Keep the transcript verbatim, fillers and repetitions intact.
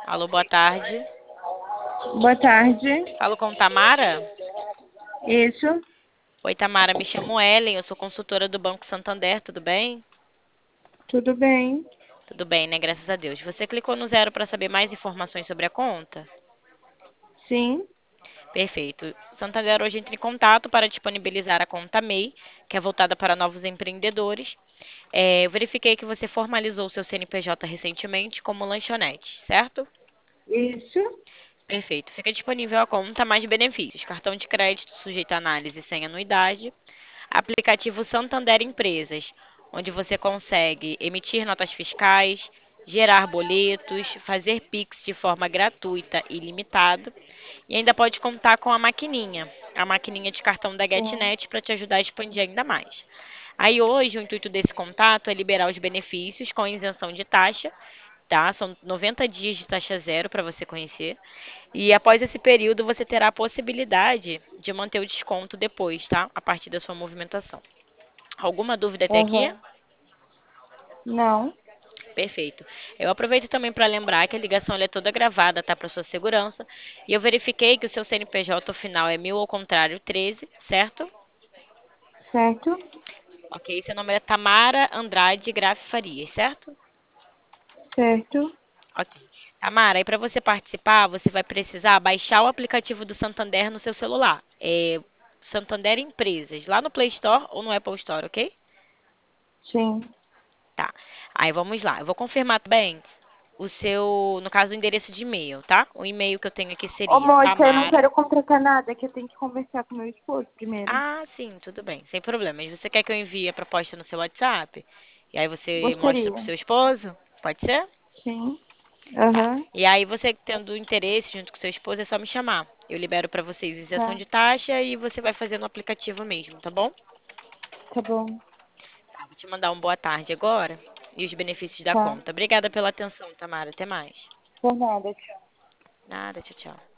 Alô, boa tarde. Boa tarde. Falo com Tamara? Isso, Oi, Tamara, me chamo Ellen, eu sou consultora do Banco Santander, tudo bem? tudo bem? Tudo bem, né? Graças a Deus. Você clicou no zero para saber mais informações sobre a conta? Sim, Perfeito. Santander hoje entra em contato para disponibilizar a conta M E I, que é voltada para novos empreendedores. É, eu verifiquei que você formalizou seu C N P J recentemente como lanchonete, certo? isso. Perfeito. Fica disponível a conta mais benefícios: cartão de crédito sujeito a análise sem anuidade, aplicativo Santander Empresas, onde você consegue emitir notas fiscais, gerar boletos, fazer Pix de forma gratuita e ilimitada, e ainda pode contar com a maquininha, a maquininha de cartão da Sim. GetNet para te ajudar a expandir ainda mais. Aí hoje o intuito desse contato é liberar os benefícios com isenção de taxa, tá? São noventa dias de taxa zero para você conhecer. E após esse período, você terá a possibilidade de manter o desconto depois, tá? A partir da sua movimentação. Alguma dúvida até aqui? Aham. Não, Perfeito. Eu aproveito também para lembrar que a ligação ela é toda gravada, tá? Para sua segurança. E eu verifiquei que o seu C N P J final é mil ao contrário treze, certo? certo? Ok. Seu nome é Tamara Andrade Graf Farias, certo? Certo. Ok. Tamara, aí para você participar, você vai precisar baixar o aplicativo do Santander no seu celular. É Santander Empresas, lá no Play Store ou no Apple Store, ok? Sim. Tá. Aí vamos lá. Eu vou confirmar também o seu, no caso, o endereço de e-mail, tá? O e-mail que eu tenho aqui Ô, seria moça, eu não Tamara. quero contratar nada, que eu tenho que conversar com meu esposo primeiro. Ah, sim, tudo bem, sem problemas. Você quer que eu envie a proposta no seu WhatsApp? E aí você mostra pro Gostaria. seu esposo? Pode ser? Sim. Tá. Aham. E aí você tendo interesse junto com seu esposo, é só me chamar. Eu libero para vocês isenção Tá. de taxa e você vai fazer no aplicativo mesmo, tá bom? Tá bom. Tá, vou te mandar um boa tarde agora e os benefícios da Tá. conta. Obrigada pela atenção, Tamara. Até mais. Por nada, tchau. Nada, tchau, tchau.